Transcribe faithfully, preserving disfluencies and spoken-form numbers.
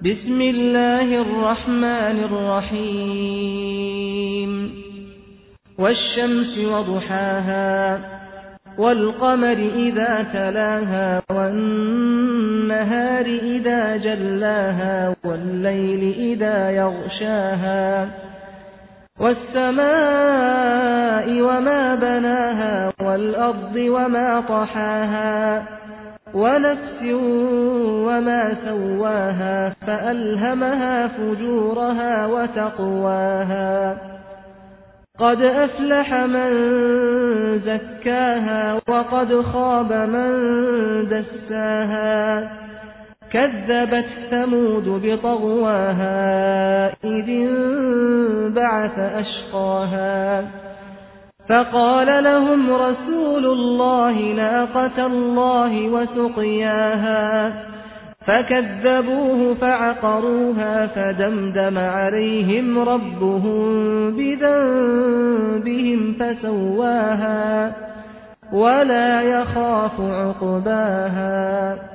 بسم الله الرحمن الرحيم والشمس وضحاها والقمر إذا تلاها والنهار إذا جلاها والليل إذا يغشاها والسماء وما بناها والأرض وما طحاها ونفس وما سواها فألهمها فجورها وتقواها قد أفلح من زكاها وقد خاب من دساها كذبت ثمود بطغواها إذ انبعث أشقاها فقال لهم رسول الله ناقة الله وسقياها فكذبوه فعقروها فدمدم عليهم ربهم بذنبهم فسواها ولا يخاف عقباها.